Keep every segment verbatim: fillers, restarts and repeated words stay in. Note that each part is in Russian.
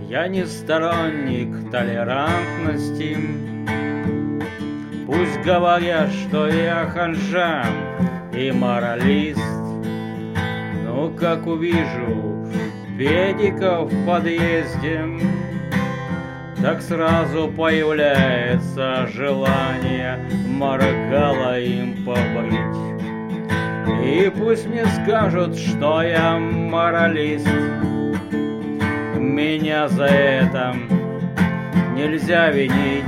Я не сторонник толерантности. Пусть говорят, что я ханжа и моралист, но как увижу педиков в подъезде, так сразу появляется желание моргало им побрить. И пусть мне скажут, что я моралист, меня за это нельзя винить.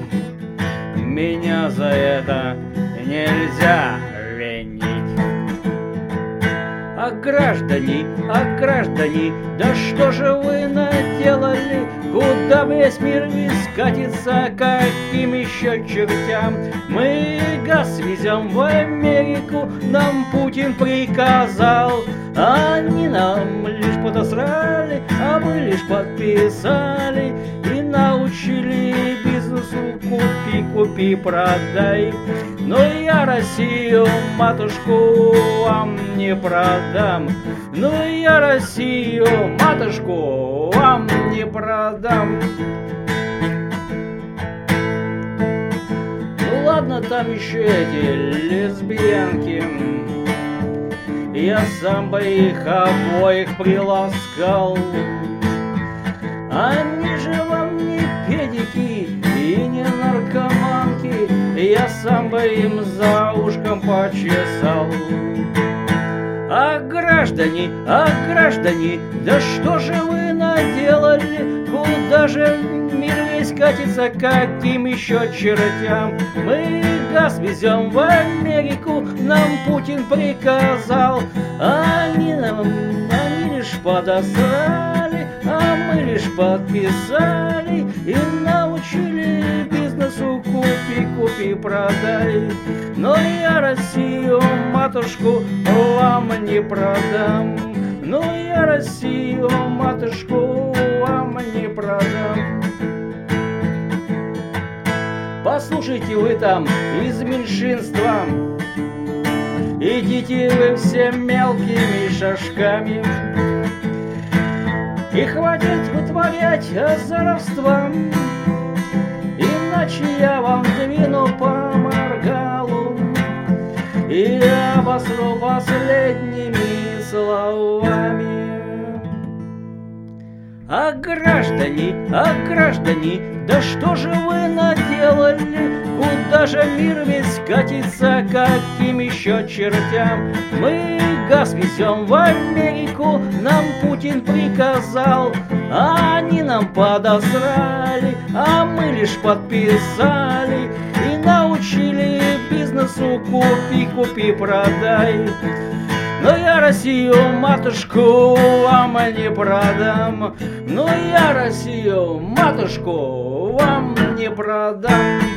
Меня за это нельзя винить. А граждане, а граждане, да что же вы наделали? Куда весь мир весь катится, каким еще чертям? Мы газ везем в Америку, нам Путин приказал. Они нам лишь подосрали, а мы лишь подписали и научили бизнесу купи, купи, продай. Но я Россию, матушку, вам не продам. Но я Россию, матушку, вам не продам. Ну ладно, там еще эти лесбиянки, я сам бы их обоих приласкал. Они же вам не педики и не наркоманки, я сам бы им за ушком почесал. А граждане, а граждане, да что же вы наделали? Куда же мир весь катится, каким еще чертям? Мы газ везем в Америку, нам Путин приказал. Они нам, они лишь подосрали, а мы лишь подписали и научили бизнесу купи, купи, продай. Но я Россию, матушку, вам не продам. Но я Россию, матушку, вам не продам. Послушайте вы там из меньшинства, идите вы все мелкими шажками, и хватит вытворять озоровства, иначе я вам двину по моргалу и обосру последними словами. А граждане, а граждане, да что же вы наделали? Куда же мир весь катится, каким еще чертям? Мы газ везем в Америку, нам Путин приказал. Они нам подосрали, а мы лишь подписали и научили бизнесу купи, купи, продай. Но я Россию, матушку, вам не продам. Но я Россию, матушку, вам не продам.